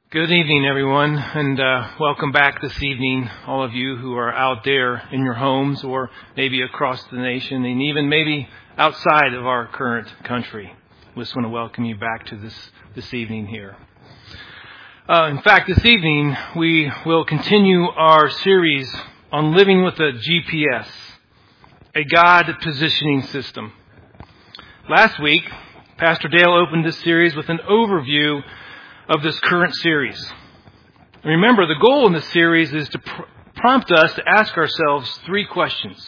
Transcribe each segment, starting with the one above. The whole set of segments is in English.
Good evening, everyone, and welcome back this evening, all of you who are out there in your homes or maybe across the nation and even maybe outside of our current country. We just want to welcome you back to this evening here. In fact, this evening we will continue our series on living with a GPS, a God positioning system. Last week, Pastor Dale opened this series with an overview of this current series. Remember, the goal in this series is to prompt us to ask ourselves three questions.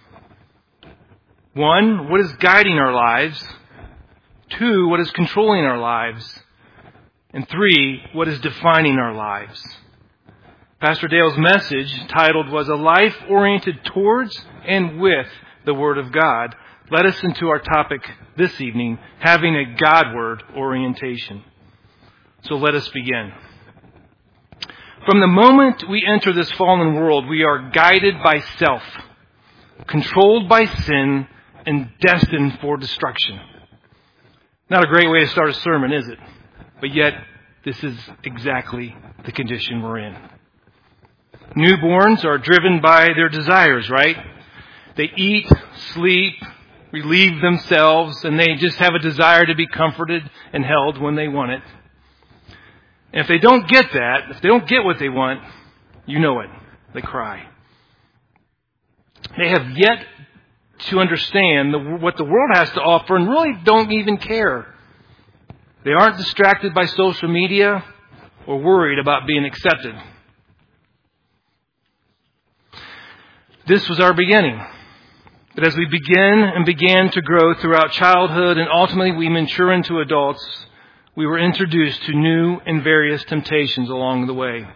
1, what is guiding our lives? 2, what is controlling our lives? And 3, what is defining our lives? Pastor Dale's message, titled, was A Life Oriented Towards and With the Word of God, led us into our topic this evening, having a Godward orientation. So let us begin. From the moment we enter this fallen world, we are guided by self, controlled by sin, and destined for destruction. Not a great way to start a sermon, is it? But yet, this is exactly the condition we're in. Newborns are driven by their desires, right? They eat, sleep, relieve themselves, and they just have a desire to be comforted and held when they want it. And if they don't get that, if they don't get what they want, you know it. They cry. They have yet to understand what the world has to offer and really don't even care. They aren't distracted by social media or worried about being accepted. This was our beginning. But as we began to grow throughout childhood and ultimately we mature into adults, we were introduced to new and various temptations along the way.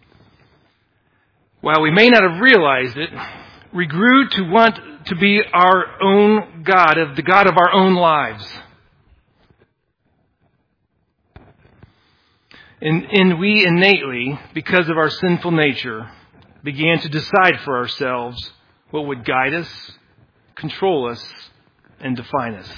While we may not have realized it, we grew to want to be our own God, the God of our own lives. And we innately, because of our sinful nature, began to decide for ourselves what would guide us, control us, and define us.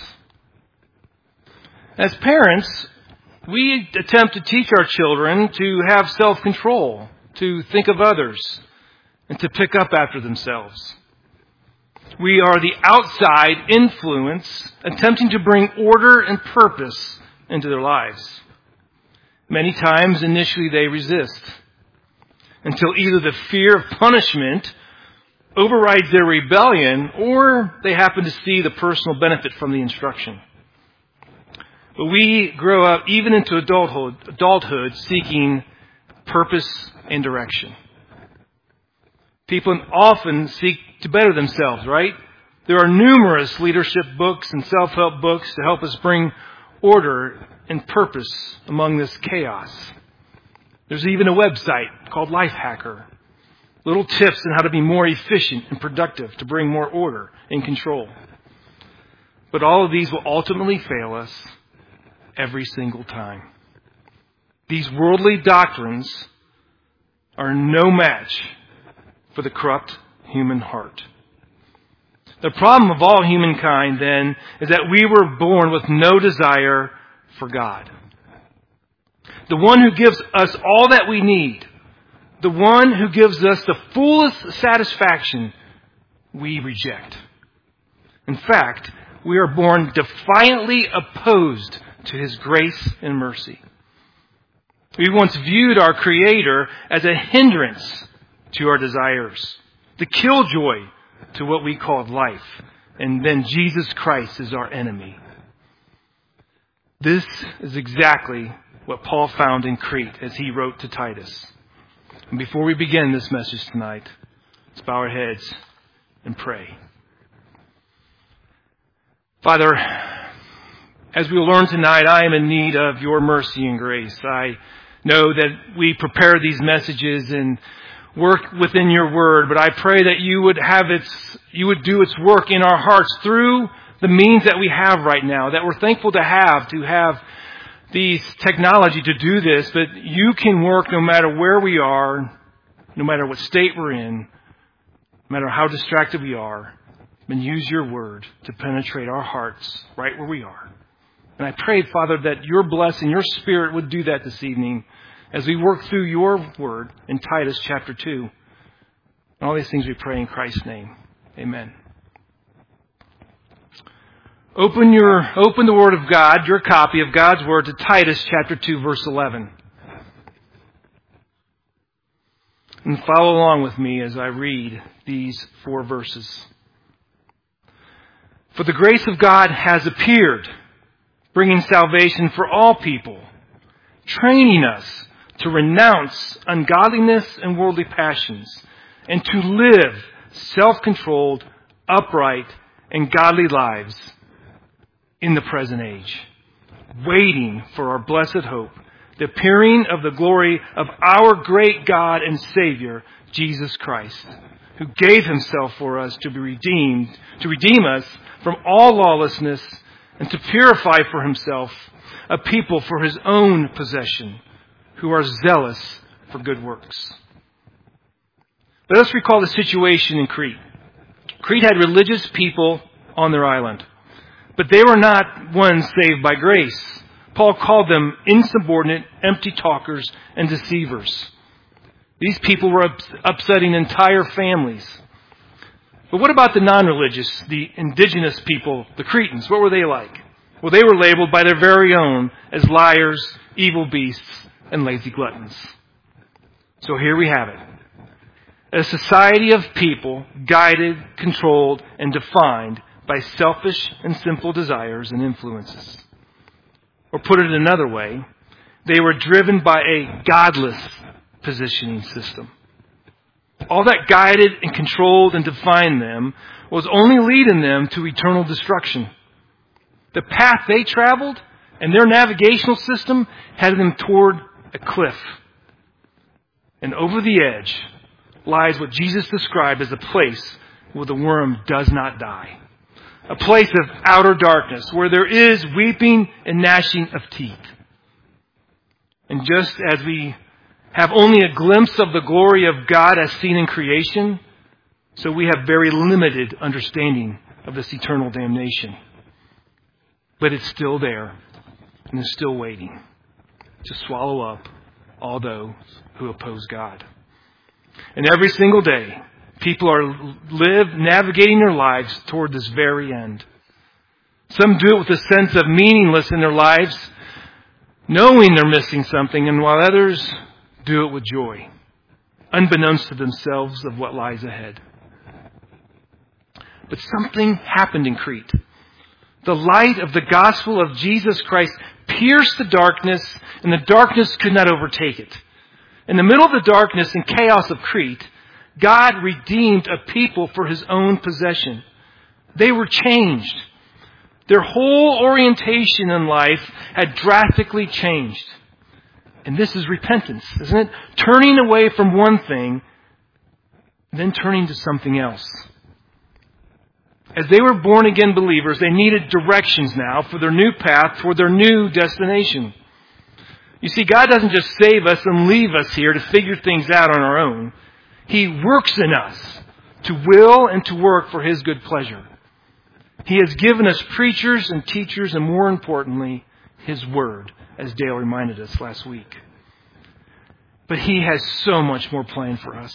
As parents, we attempt to teach our children to have self-control, to think of others, and to pick up after themselves. We are the outside influence attempting to bring order and purpose into their lives. Many times, initially, they resist until either the fear of punishment overrides their rebellion or they happen to see the personal benefit from the instruction. But we grow up even into adulthood seeking purpose and direction. People often seek to better themselves, right? There are numerous leadership books and self-help books to help us bring order and purpose among this chaos. There's even a website called Lifehacker. Little tips on how to be more efficient and productive to bring more order and control. But all of these will ultimately fail us every single time. These worldly doctrines are no match for the corrupt human heart. The problem of all humankind, then, is that we were born with no desire for God. The one who gives us all that we need, the one who gives us the fullest satisfaction, we reject. In fact, we are born defiantly opposed to His grace and mercy. We once viewed our Creator as a hindrance to our desires, the killjoy to what we called life, and then Jesus Christ is our enemy. This is exactly what Paul found in Crete as he wrote to Titus. And before we begin this message tonight, let's bow our heads and pray. Father, as we will learn tonight, I am in need of your mercy and grace. I know that we prepare these messages and work within your word, but I pray that you would do its work in our hearts through the means that we have right now, that we're thankful to have these technology to do this, but you can work no matter where we are, no matter what state we're in, no matter how distracted we are, and use your word to penetrate our hearts right where we are. And I pray, Father, that your blessing, your Spirit would do that this evening as we work through your word in Titus chapter 2. And all these things we pray in Christ's name. Amen. Open the Word of God, your copy of God's Word, to Titus chapter 2, verse 11. And follow along with me as I read these 4 verses. For the grace of God has appeared, bringing salvation for all people, training us to renounce ungodliness and worldly passions, and to live self-controlled, upright, and godly lives in the present age, waiting for our blessed hope, the appearing of the glory of our great God and Savior, Jesus Christ, who gave himself for us to redeem us from all lawlessness and to purify for himself a people for his own possession, who are zealous for good works. Let us recall the situation in Crete. Crete had religious people on their island, but they were not ones saved by grace. Paul called them insubordinate, empty talkers, and deceivers. These people were upsetting entire families. But what about the non-religious, the indigenous people, the Cretans? What were they like? Well, they were labeled by their very own as liars, evil beasts, and lazy gluttons. So here we have it. A society of people guided, controlled, and defined by selfish and simple desires and influences. Or put it another way, they were driven by a godless positioning system. All that guided and controlled and defined them was only leading them to eternal destruction. The path they traveled and their navigational system had them toward a cliff. And over the edge lies what Jesus described as a place where the worm does not die. A place of outer darkness where there is weeping and gnashing of teeth. And just as we have only a glimpse of the glory of God as seen in creation, so we have very limited understanding of this eternal damnation. But it's still there and is still waiting to swallow up all those who oppose God. And every single day, people are navigating their lives toward this very end. Some do it with a sense of meaningless in their lives, knowing they're missing something, and while others do it with joy, unbeknownst to themselves of what lies ahead. But something happened in Crete. The light of the gospel of Jesus Christ pierced the darkness, and the darkness could not overtake it. In the middle of the darkness and chaos of Crete, God redeemed a people for his own possession. They were changed. Their whole orientation in life had drastically changed. And this is repentance, isn't it? Turning away from one thing, then turning to something else. As they were born again believers, they needed directions now for their new path toward their new destination. You see, God doesn't just save us and leave us here to figure things out on our own. He works in us to will and to work for his good pleasure. He has given us preachers and teachers and, more importantly, his word, as Dale reminded us last week. But he has so much more planned for us.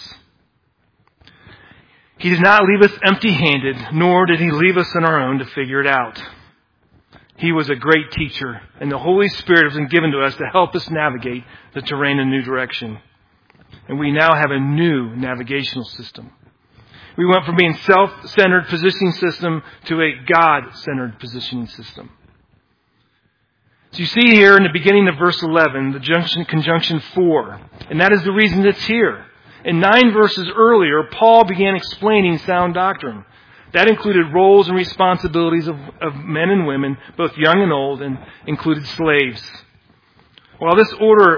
He did not leave us empty-handed, nor did he leave us on our own to figure it out. He was a great teacher, and the Holy Spirit has been given to us to help us navigate the terrain in a new direction. And we now have a new navigational system. We went from being self-centered positioning system to a God-centered positioning system. So you see here in the beginning of verse 11, the conjunction for, and that is the reason it's here. In 9 verses earlier, Paul began explaining sound doctrine. That included roles and responsibilities of men and women, both young and old, and included slaves. Why all this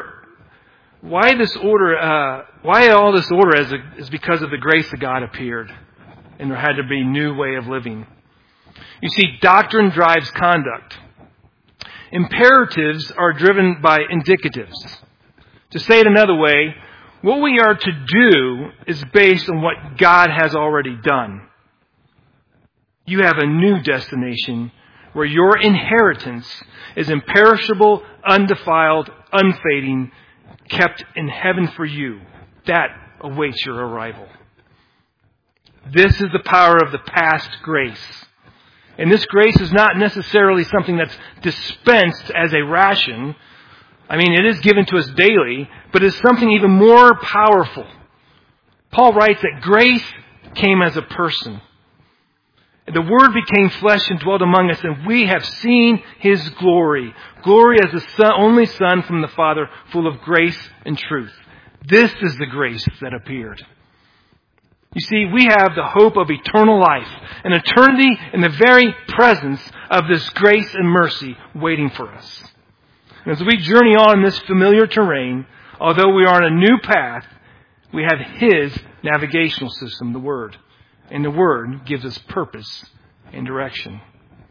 order is because of the grace of God appeared, and there had to be a new way of living. You see, doctrine drives conduct. Imperatives are driven by indicatives. To say it another way, what we are to do is based on what God has already done. You have a new destination where your inheritance is imperishable, undefiled, unfading, kept in heaven for you. That awaits your arrival. This is the power of the past grace. And this grace is not necessarily something that's dispensed as a ration. I mean, it is given to us daily, but it's something even more powerful. Paul writes that grace came as a person. The Word became flesh and dwelt among us, and we have seen His glory. Glory as the only Son from the Father, full of grace and truth. This is the grace that appeared. You see, we have the hope of eternal life, an eternity in the very presence of this grace and mercy waiting for us. And as we journey on in this familiar terrain, although we are on a new path, we have His navigational system, the Word. And the Word gives us purpose and direction.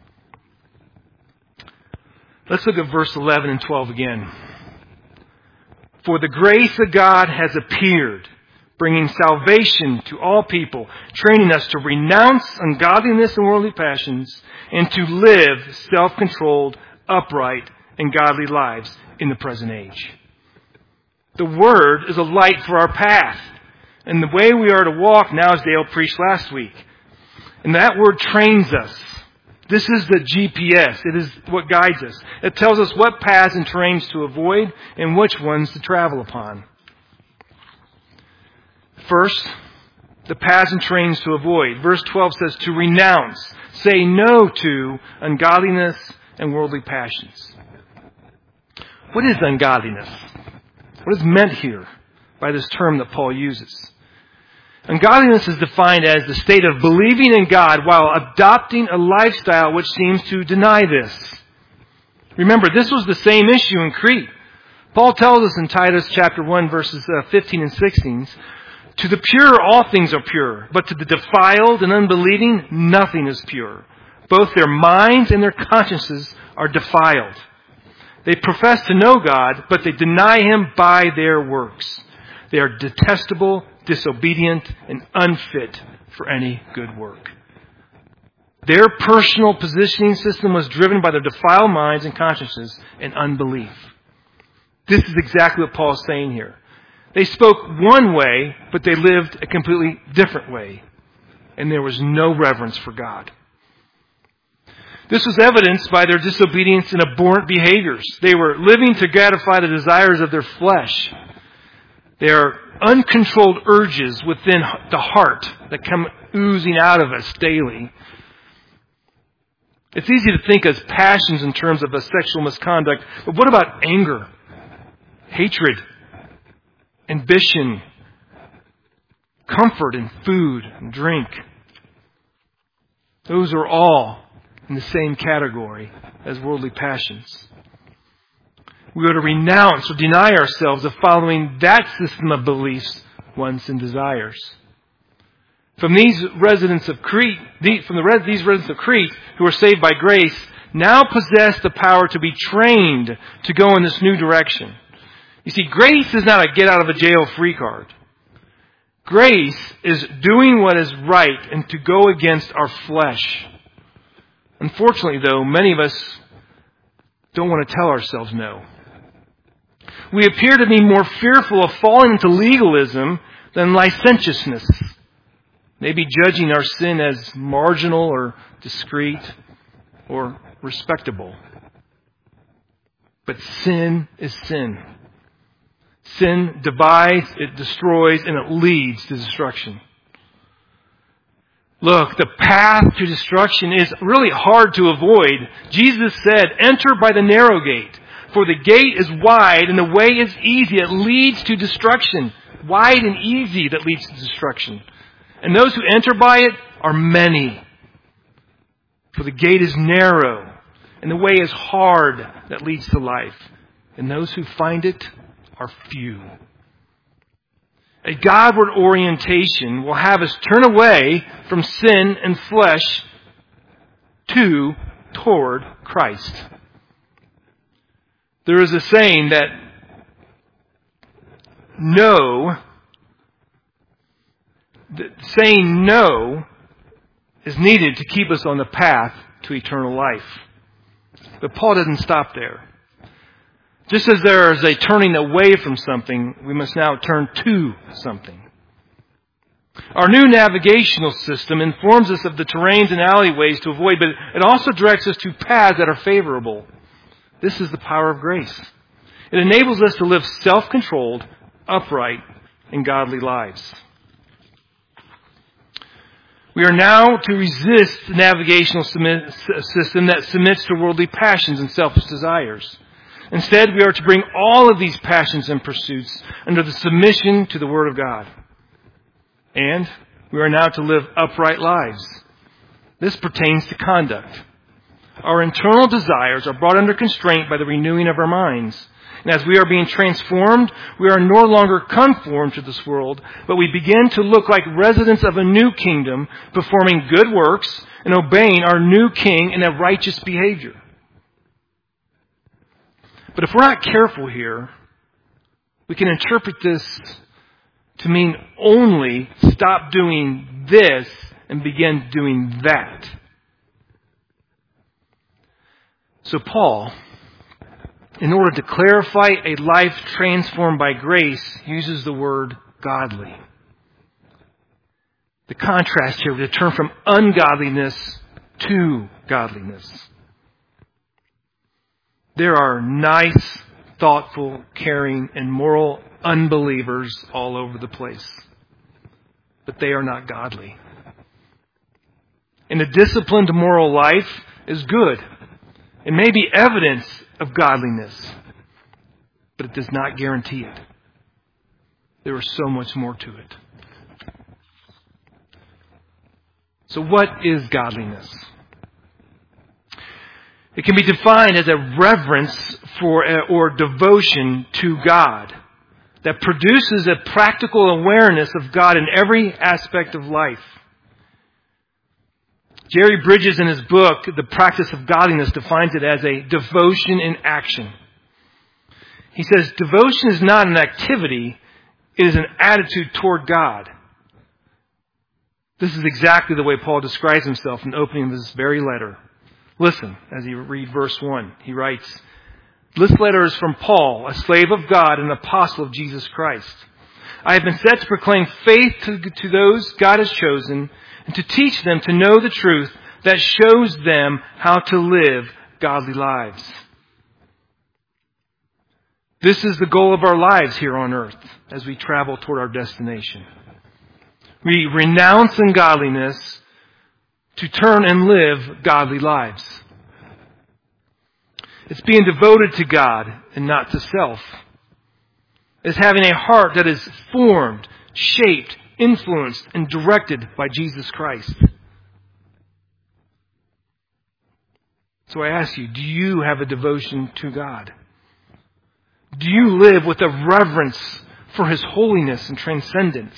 Let's look at verse 11 and 12 again. For the grace of God has appeared, bringing salvation to all people, training us to renounce ungodliness and worldly passions, and to live self-controlled, upright, and godly lives in the present age. The Word is a light for our path. And the way we are to walk now, as Dale preached last week. And that word trains us. This is the GPS. It is what guides us. It tells us what paths and terrains to avoid and which ones to travel upon. First, the paths and terrains to avoid. Verse 12 says to renounce. Say no to ungodliness and worldly passions. What is ungodliness? What is meant here by this term that Paul uses? Ungodliness is defined as the state of believing in God while adopting a lifestyle which seems to deny this. Remember, this was the same issue in Crete. Paul tells us in Titus chapter 1 verses 15 and 16, to the pure all things are pure, but to the defiled and unbelieving nothing is pure. Both their minds and their consciences are defiled. They profess to know God, but they deny Him by their works. They are detestable, disobedient, and unfit for any good work. Their personal positioning system was driven by their defiled minds and consciences and unbelief. This is exactly what Paul is saying here. They spoke one way, but they lived a completely different way. And there was no reverence for God. This was evidenced by their disobedience and abhorrent behaviors. They were living to gratify the desires of their flesh. Their uncontrolled urges within the heart that come oozing out of us daily. It's easy to think as passions in terms of a sexual misconduct, but what about anger, hatred, ambition, comfort in food and drink? Those are all in the same category as worldly passions. We are to renounce or deny ourselves of following that system of beliefs, wants, and desires. From these residents of Crete, these residents of Crete who are saved by grace, now possess the power to be trained to go in this new direction. You see, grace is not a get out of a jail free card. Grace is doing what is right and to go against our flesh. Unfortunately, though, many of us don't want to tell ourselves no. We appear to be more fearful of falling into legalism than licentiousness. Maybe judging our sin as marginal or discreet or respectable. But sin is sin. Sin divides, it destroys, and it leads to destruction. Look, the path to destruction is really hard to avoid. Jesus said, enter by the narrow gate. For the gate is wide and the way is easy. It leads to destruction. Wide and easy that leads to destruction. And those who enter by it are many. For the gate is narrow and the way is hard that leads to life. And those who find it are few. A Godward orientation will have us turn away from sin and flesh toward Christ. There is a saying that saying no is needed to keep us on the path to eternal life. But Paul doesn't stop there. Just as there is a turning away from something, we must now turn to something. Our new navigational system informs us of the terrains and alleyways to avoid, but it also directs us to paths that are favorable. This is the power of grace. It enables us to live self-controlled, upright, and godly lives. We are now to resist the navigational system that submits to worldly passions and selfish desires. Instead, we are to bring all of these passions and pursuits under the submission to the Word of God. And we are now to live upright lives. This pertains to conduct. Our internal desires are brought under constraint by the renewing of our minds. And as we are being transformed, we are no longer conformed to this world, but we begin to look like residents of a new kingdom, performing good works and obeying our new King in a righteous behavior. But if we're not careful here, we can interpret this to mean only stop doing this and begin doing that. So Paul, in order to clarify a life transformed by grace, uses the word godly. The contrast here, the turn from ungodliness to godliness. There are nice, thoughtful, caring, and moral unbelievers all over the place. But they are not godly. And a disciplined moral life is good. It may be evidence of godliness, but it does not guarantee it. There is so much more to it. So what is godliness? It can be defined as a reverence for or devotion to God that produces a practical awareness of God in every aspect of life. Jerry Bridges, in his book, The Practice of Godliness, defines it as a devotion in action. He says, devotion is not an activity, it is an attitude toward God. This is exactly the way Paul describes himself in the opening of this very letter. Listen, as you read verse 1, he writes, "This letter is from Paul, a slave of God and an apostle of Jesus Christ. I have been set to proclaim faith to those God has chosen and to teach them to know the truth that shows them how to live godly lives." This is the goal of our lives here on earth as we travel toward our destination. We renounce ungodliness to turn and live godly lives. It's being devoted to God and not to self. It's having a heart that is formed, shaped, influenced, and directed by Jesus Christ. So I ask you, do you have a devotion to God? Do you live with a reverence for His holiness and transcendence?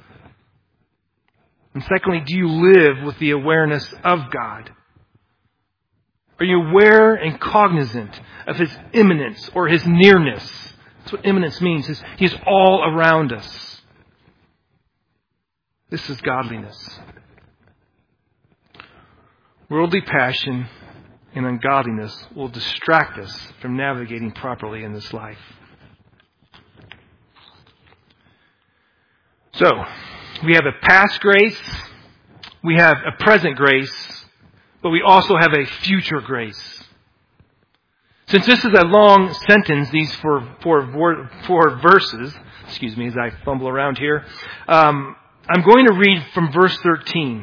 And secondly, do you live with the awareness of God? Are you aware and cognizant of His immanence or His nearness? That's what immanence means. He is all around us. This is godliness. Worldly passion and ungodliness will distract us from navigating properly in this life. So, we have a past grace, we have a present grace, but we also have a future grace. Since this is a long sentence, these four verses, excuse me as I fumble around here, I'm going to read from verse 13.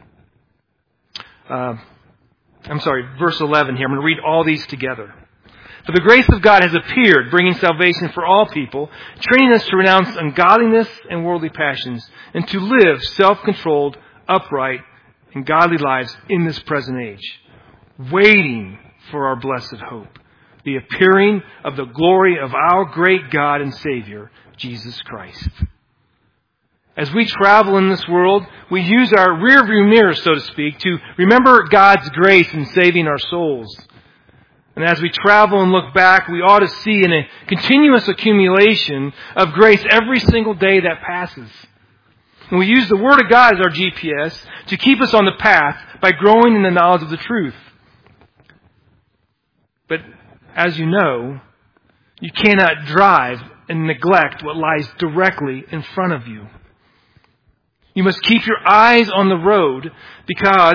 Verse 11 here. I'm going to read all these together. "For the grace of God has appeared, bringing salvation for all people, training us to renounce ungodliness and worldly passions, and to live self-controlled, upright, and godly lives in this present age, waiting for our blessed hope, the appearing of the glory of our great God and Savior, Jesus Christ." As we travel in this world, we use our rearview mirror, so to speak, to remember God's grace in saving our souls. And as we travel and look back, we ought to see in a continuous accumulation of grace every single day that passes. And we use the Word of God as our GPS to keep us on the path by growing in the knowledge of the truth. But as you know, You cannot drive and neglect what lies directly in front of you. You must keep your eyes on the road because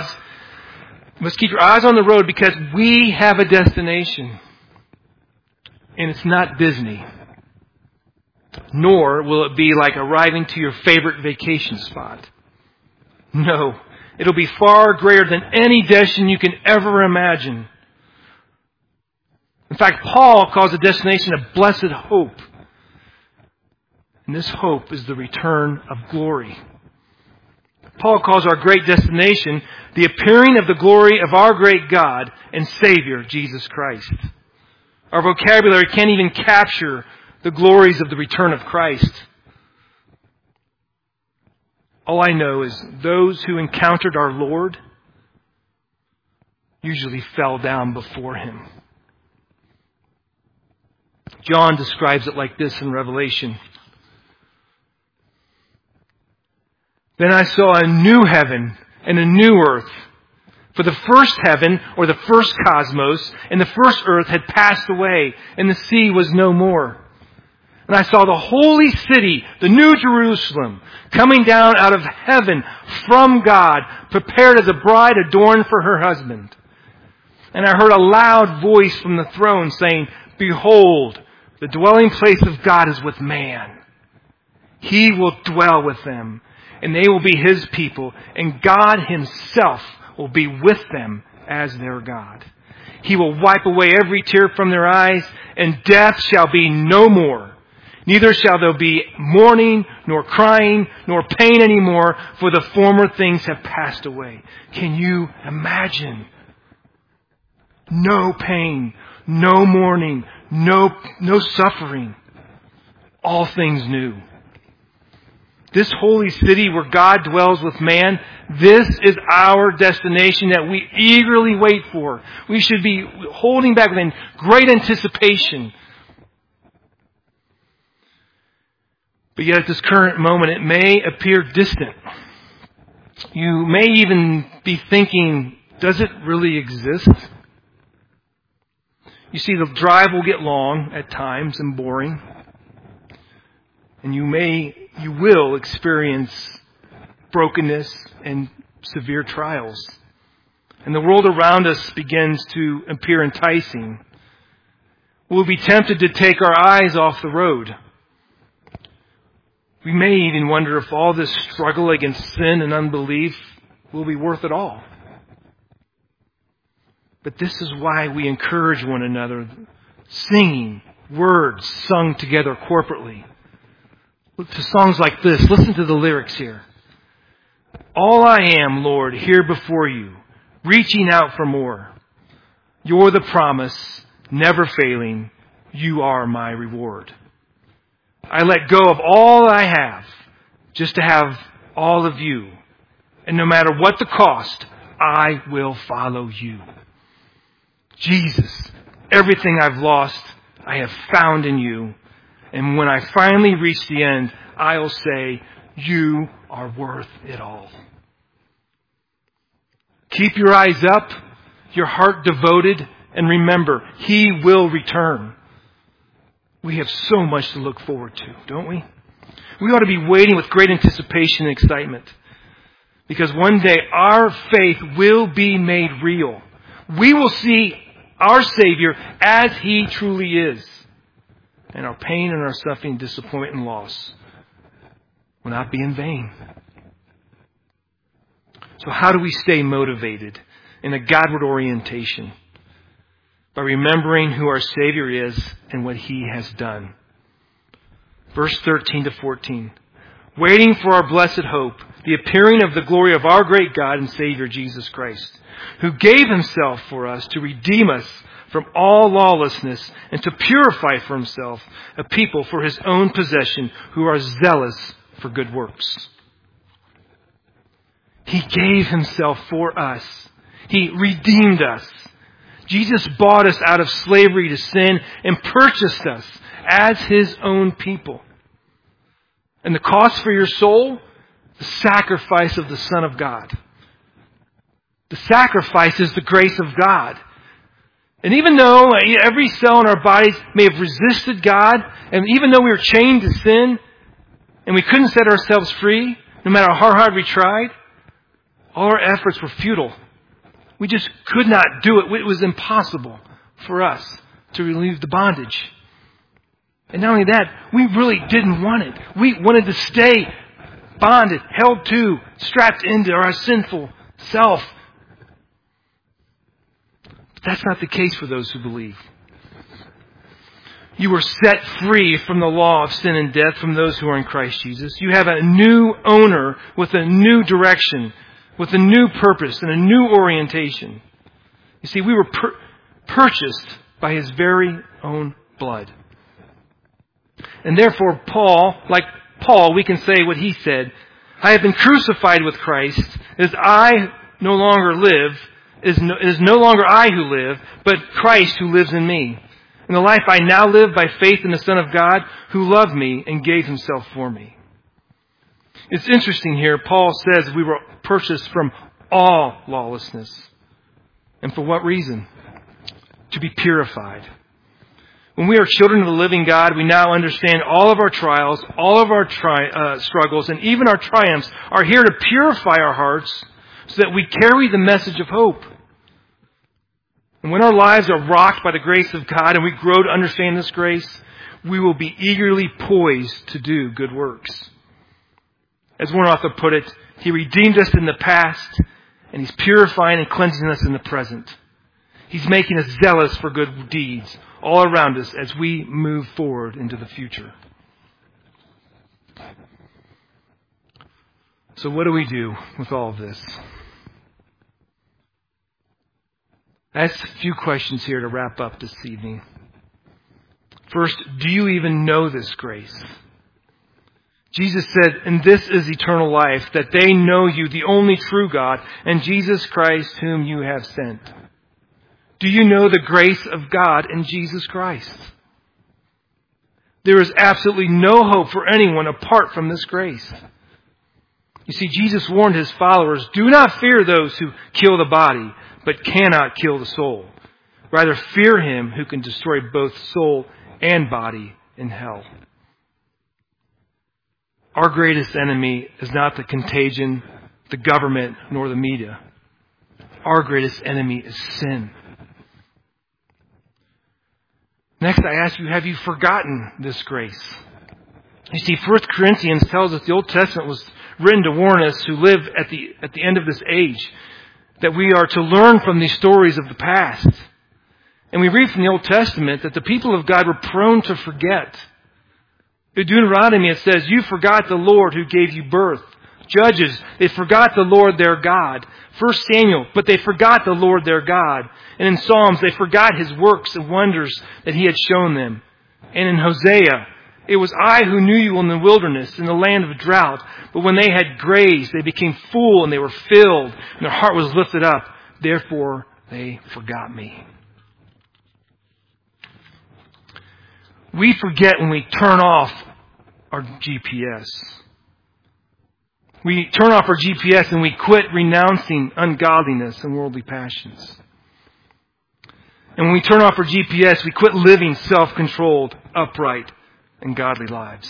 we have a destination. And it's not Disney. Nor will it be like arriving to your favorite vacation spot. No, it'll be far greater than any destination you can ever imagine. In fact, Paul calls the destination a blessed hope. And this hope is the return of glory. Paul calls our great destination the appearing of the glory of our great God and Savior, Jesus Christ. Our vocabulary can't even capture the glories of the return of Christ. All I know is those who encountered our Lord usually fell down before Him. John describes it like this in Revelation. Then I saw a new heaven and a new earth. For the first heaven, or the first cosmos, and the first earth had passed away, and the sea was no more. And I saw the holy city, the new Jerusalem, coming down out of heaven from God, prepared as a bride adorned for her husband. And I heard a loud voice from the throne saying, Behold, the dwelling place of God is with man. He will dwell with them, and they will be His people, and God Himself will be with them as their God. He will wipe away every tear from their eyes, and death shall be no more. Neither shall there be mourning, nor crying, nor pain anymore, for the former things have passed away. Can you imagine? No pain, no mourning, no suffering. All things new. This holy city where God dwells with man, this is our destination that we eagerly wait for. We should be holding back in great anticipation. But yet at this current moment, it may appear distant. You may even be thinking, does it really exist? You see, the drive will get long at times and boring. And you will experience brokenness and severe trials. And the world around us begins to appear enticing. We'll be tempted to take our eyes off the road. We may even wonder if all this struggle against sin and unbelief will be worth it all. But this is why we encourage one another, singing words sung together corporately. Look to songs like this. Listen to the lyrics here. All I am, Lord, here before you, reaching out for more. You're the promise, never failing. You are my reward. I let go of all I have just to have all of you. And no matter what the cost, I will follow you. Jesus, everything I've lost, I have found in you. And when I finally reach the end, I'll say, you are worth it all. Keep your eyes up, your heart devoted, and remember, He will return. We have so much to look forward to, don't we? We ought to be waiting with great anticipation and excitement. Because one day our faith will be made real. We will see our Savior as He truly is. And our pain and our suffering, disappointment and loss will not be in vain. So how do we stay motivated in a Godward orientation? By remembering who our Savior is and what He has done. Verse 13 to 14. Waiting for our blessed hope, the appearing of the glory of our great God and Savior Jesus Christ, who gave Himself for us to redeem us from all lawlessness and to purify for Himself a people for His own possession who are zealous for good works. He gave Himself for us. He redeemed us. Jesus bought us out of slavery to sin and purchased us as His own people. And the cost for your soul? The sacrifice of the Son of God. The sacrifice is the grace of God. And even though every cell in our bodies may have resisted God, and even though we were chained to sin, and we couldn't set ourselves free, no matter how hard we tried, all our efforts were futile. We just could not do it. It was impossible for us to relieve the bondage. And not only that, we really didn't want it. We wanted to stay bonded, held to, strapped into our sinful self. But that's not the case for those who believe. You were set free from the law of sin and death from those who are in Christ Jesus. You have a new owner with a new direction, with a new purpose and a new orientation. You see, we were purchased by His very own blood. And therefore, like Paul, we can say what he said, I have been crucified with Christ, as I no longer live, it is no longer I who live, but Christ who lives in me. And the life I now live by faith in the Son of God, who loved me and gave Himself for me. It's interesting here, Paul says we were purchased from all lawlessness. And for what reason? To be purified. When we are children of the living God, we now understand all of our trials, all of our struggles, and even our triumphs are here to purify our hearts so that we carry the message of hope. And when our lives are rocked by the grace of God and we grow to understand this grace, we will be eagerly poised to do good works. As one author put it, He redeemed us in the past, and He's purifying and cleansing us in the present. He's making us zealous for good deeds all around us as we move forward into the future. So what do we do with all of this? I asked a few questions here to wrap up this evening. First, do you even know this grace? Jesus said, and this is eternal life, that they know you, the only true God, and Jesus Christ whom you have sent. Do you know the grace of God in Jesus Christ? There is absolutely no hope for anyone apart from this grace. You see, Jesus warned His followers, do not fear those who kill the body, but cannot kill the soul. Rather, fear Him who can destroy both soul and body in hell. Our greatest enemy is not the contagion, the government, nor the media. Our greatest enemy is sin. Next, I ask you, have you forgotten this grace? You see, 1 Corinthians tells us the Old Testament was written to warn us who live at the end of this age that we are to learn from these stories of the past. And we read from the Old Testament that the people of God were prone to forget. In Deuteronomy it says, you forgot the Lord who gave you birth. Judges, they forgot the Lord their God. 1 Samuel, but they forgot the Lord their God. And in Psalms, they forgot His works and wonders that He had shown them. And in Hosea, it was I who knew you in the wilderness, in the land of drought. But when they had grazed, they became full and they were filled, and their heart was lifted up. Therefore, they forgot me. We forget when we turn off our GPS. We turn off our GPS and we quit renouncing ungodliness and worldly passions. And when we turn off our GPS, we quit living self-controlled, upright, and godly lives.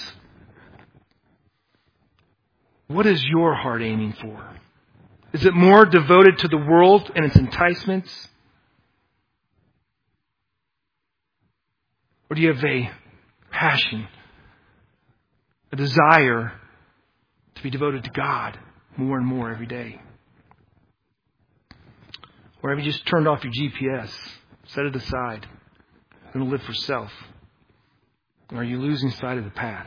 What is your heart aiming for? Is it more devoted to the world and its enticements? Or do you have a passion, a desire to be devoted to God more and more every day? Or have you just turned off your GPS, set it aside, and live for self? Or are you losing sight of the path?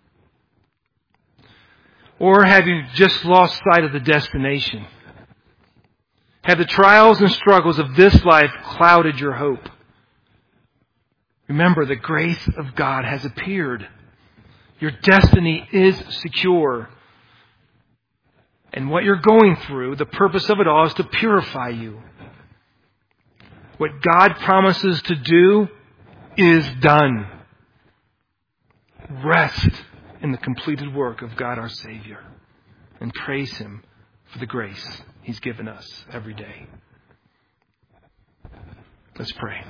Or have you just lost sight of the destination? Have the trials and struggles of this life clouded your hope? Remember, the grace of God has appeared. Your destiny is secure. And what you're going through, the purpose of it all is to purify you. What God promises to do is done. Rest in the completed work of God our Savior and praise Him for the grace He's given us every day. Let's pray.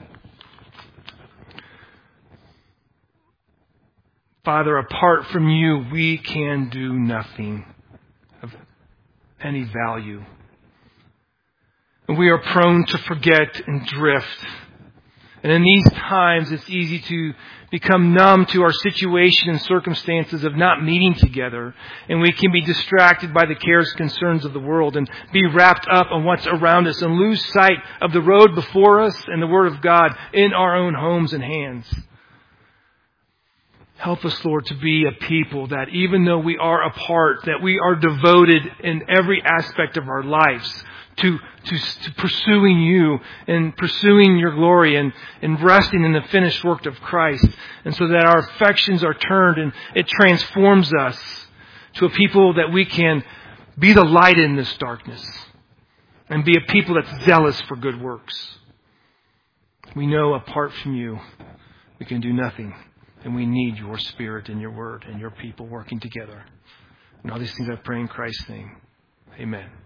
Father, apart from you, we can do nothing of any value. And we are prone to forget and drift. And in these times, it's easy to become numb to our situation and circumstances of not meeting together. And we can be distracted by the cares and concerns of the world and be wrapped up on what's around us and lose sight of the road before us and the Word of God in our own homes and hands. Help us, Lord, to be a people that even though we are apart, that we are devoted in every aspect of our lives to pursuing you and pursuing your glory and resting in the finished work of Christ. And so that our affections are turned and it transforms us to a people that we can be the light in this darkness and be a people that's zealous for good works. We know apart from you, we can do nothing. And we need your Spirit and your Word and your people working together. And all these things I pray in Christ's name. Amen.